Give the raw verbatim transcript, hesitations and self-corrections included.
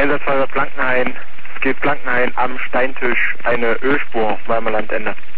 Einsatzfahrer Blankenhain, es geht Blankenhain am Steintisch, eine Ölspur, Weimar Landende.